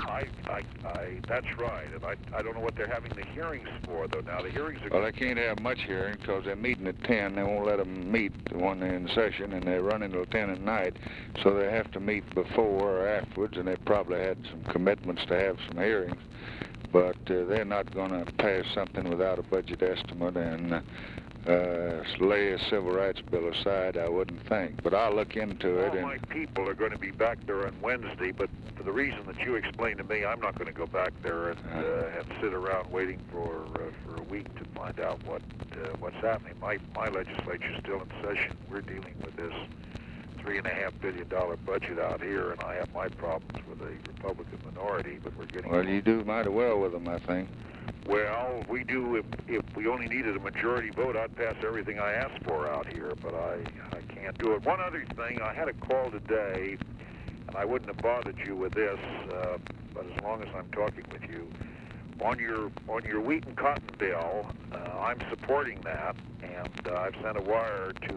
That's right, and I don't know what they're having the hearings for, though. Now, the hearings are... Well, they can't have much hearing because they're meeting at 10. They won't let them meet when they're in session, and they run until 10 at night, so they have to meet before or afterwards, and they probably had some commitments to have some hearings. But they're not going to pass something without a budget estimate and lay a civil rights bill aside, I wouldn't think. But I'll look into it. All my people are going to be back there on Wednesday, but for the reason that you explained to me, I'm not going to go back there and sit around waiting for a week to find out what's happening. My legislature's still in session. We're dealing with this $3.5 billion budget out here, and I have my problems with the Republican minority, but we're getting... Well, you do mighty well with them, I think. Well, we do. If we only needed a majority vote, I'd pass everything I asked for out here, but I can't do it. One other thing, I had a call today, and I wouldn't have bothered you with this, but as long as I'm talking with you, on your wheat and cotton bill, I'm supporting that, and I've sent a wire to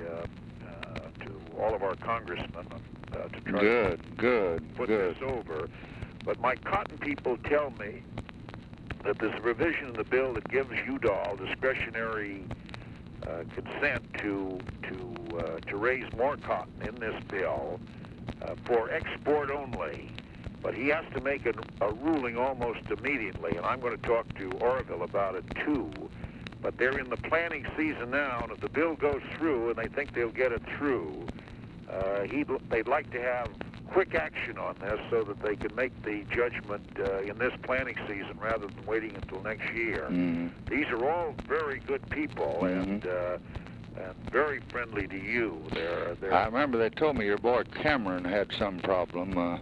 all of our congressmen to try to put this over. But my cotton people tell me that there's a provision in the bill that gives Udall discretionary consent to raise more cotton in this bill for export only. But he has to make a ruling almost immediately, and I'm going to talk to Orville about it too. But they're in the planning season now, and if the bill goes through, and they think they'll get it through, they'd like to have quick action on this so that they can make the judgment in this planning season rather than waiting until next year. Mm-hmm. These are all very good people, and very friendly to you. I remember they told me your boy Cameron had some problem.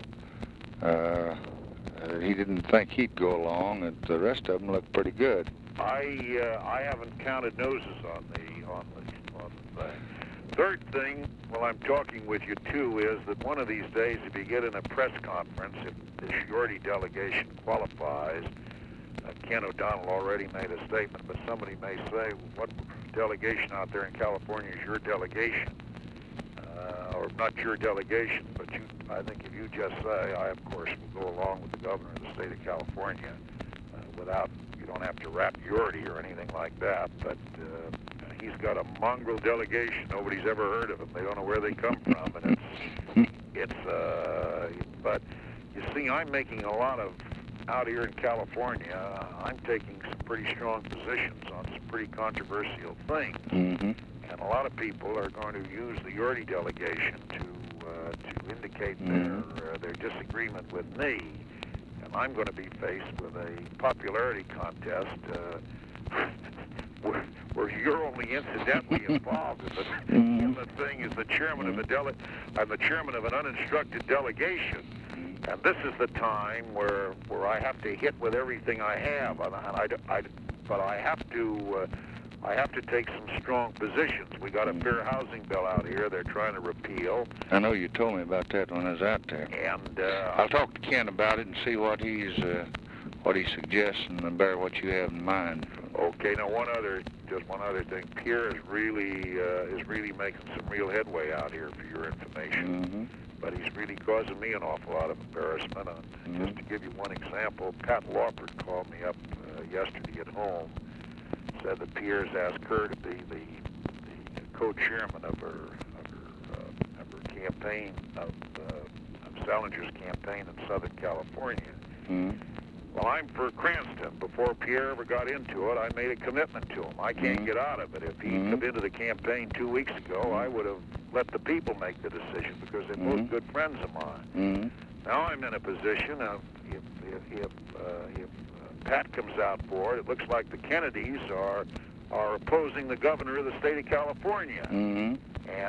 He didn't think he'd go along, and the rest of them looked pretty good. I haven't counted noses on the thing. Third thing, while I'm talking with you too, is that one of these days, if you get in a press conference, if the Shorty delegation qualifies, Ken O'Donnell already made a statement, but somebody may say, what delegation out there in California is your delegation? Or not your delegation, but I think if you just say, I of course will go along with the governor of the state of California you don't have to rap Yorty or anything like that, but he's got a mongrel delegation. Nobody's ever heard of them. They don't know where they come from, and but you see, I'm making a lot of, out here in California, I'm taking some pretty strong positions on some pretty controversial things. Mm-hmm. And a lot of people are going to use the Yorty delegation to indicate their disagreement with me. And I'm going to be faced with a popularity contest where you're only incidentally involved in the thing as the chairman of I'm the chairman of an uninstructed delegation. And this is the time where I have to hit with everything I have, but I have to take some strong positions. We got a fair housing bill out here they're trying to repeal. I know you told me about that when I was out there. And I'll talk to Ken about it and see what he suggests and bear what you have in mind. Okay. Now, just one other thing. Pierre is really making some real headway out here, for your information. Mm-hmm. But he's really causing me an awful lot of embarrassment. Just to give you one example, Pat Lawford called me up yesterday at home. Said that Pierre's asked her to be the co-chairman of her campaign, of Salinger's campaign in Southern California. Mm-hmm. Well, I'm for Cranston. Before Pierre ever got into it, I made a commitment to him. I can't get out of it. If he'd come into the campaign 2 weeks ago, I would have let the people make the decision because they're both good friends of mine. Now I'm in a position of, if Pat comes out for it, it looks like the Kennedys are opposing the governor of the state of California. And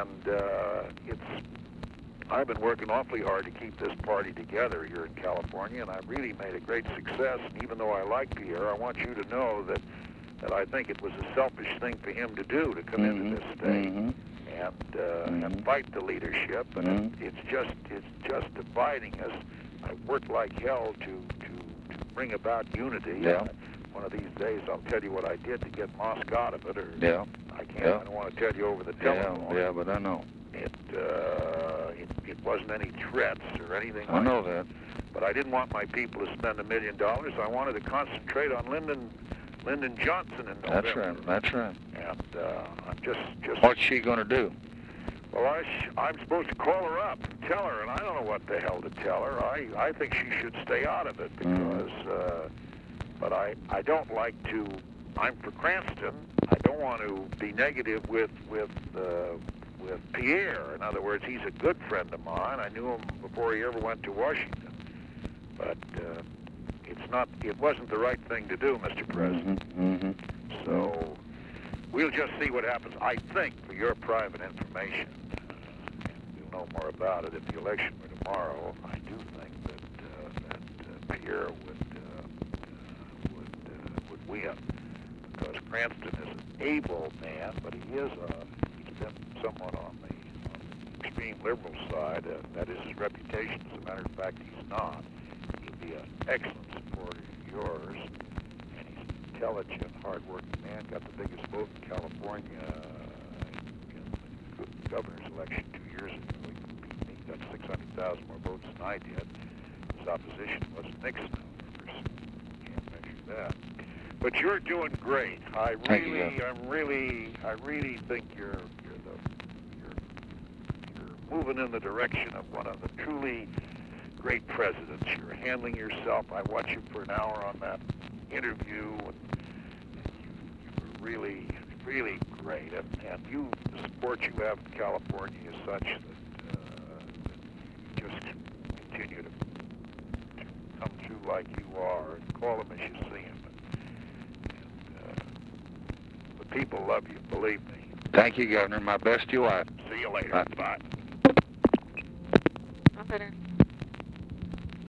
I've been working awfully hard to keep this party together here in California, and I've really made a great success. And even though I like Pierre, I want you to know that I think it was a selfish thing for him to do, to come into this state and fight the leadership. And it's just dividing us. I worked like hell to bring about unity. Yeah. One of these days, I'll tell you what I did to get Mosk out of it. Or I can't. I don't want to tell you over the telephone. Yeah, but I know. It wasn't any threats or anything. I know that. But I didn't want my people to spend $1 million. I wanted to concentrate on Lyndon Johnson in November. That's right. And I'm just. What's she going to do? Well, I'm supposed to call her up and tell her, and I don't know what the hell to tell her. I think she should stay out of it because, but I don't like to. I'm for Cranston. I don't want to be negative with Pierre. In other words, he's a good friend of mine. I knew him before he ever went to Washington. But it wasn't the right thing to do, Mr. President. So we'll just see what happens. I think, for your private information, and you'll know more about it if the election were tomorrow, I do think that Pierre would win. Because Cranston is an able man, but he's been somewhat on the extreme liberal side. That is his reputation. As a matter of fact, he's not. He'll be an excellent supporter of yours, and he's an intelligent, hard-working man. Got the biggest vote in California in the governor's election 2 years ago. He got 600,000 more votes than I did. His opposition was Nixon. Can't measure that. But you're doing great. I really think you're moving in the direction of one of the truly great presidents. You're handling yourself. I watched you for an hour on that interview, and you were really, really great. And the support you have in California is such that you just continue to come through like you are and call them as you see them. People love you, believe me. Thank you, Governor. My best to your wife. See you later. Bye. I'm better.